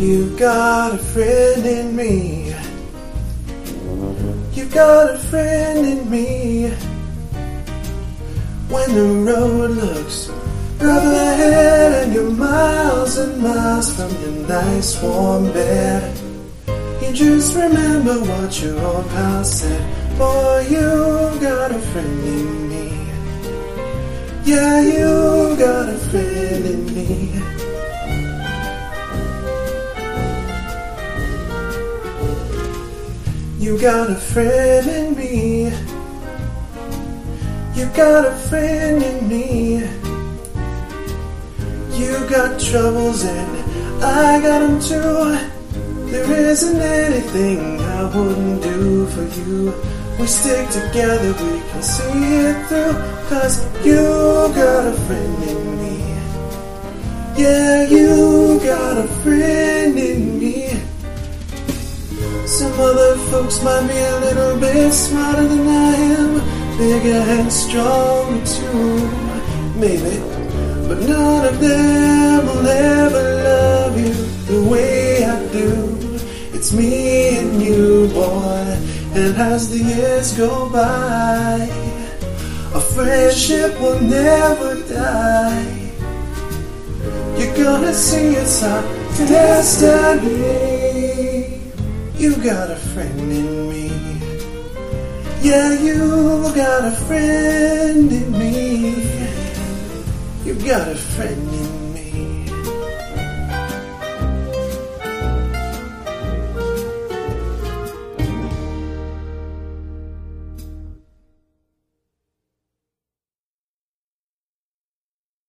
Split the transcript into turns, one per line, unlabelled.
You got a friend in me. You got a friend in me. When the road looks rough ahead and you're miles and miles from your nice warm bed, you just remember what your old pal said. Boy, you got a friend in me. Yeah, you got a friend in me. You got a friend in me. You got a friend in me. You got troubles and I got them too. There isn't anything I wouldn't do for you. We stick together, we can see it through. 'Cause you got a friend in me. Yeah, you got a friend in me. Some other folks might be a little bit smarter than I am, bigger and stronger too, maybe. But none of them will ever love you the way I do. It's me and you, boy. And as the years go by, our friendship will never die. You're gonna see it's our destiny. You got a friend in me. Yeah, you got a friend in me. You got a friend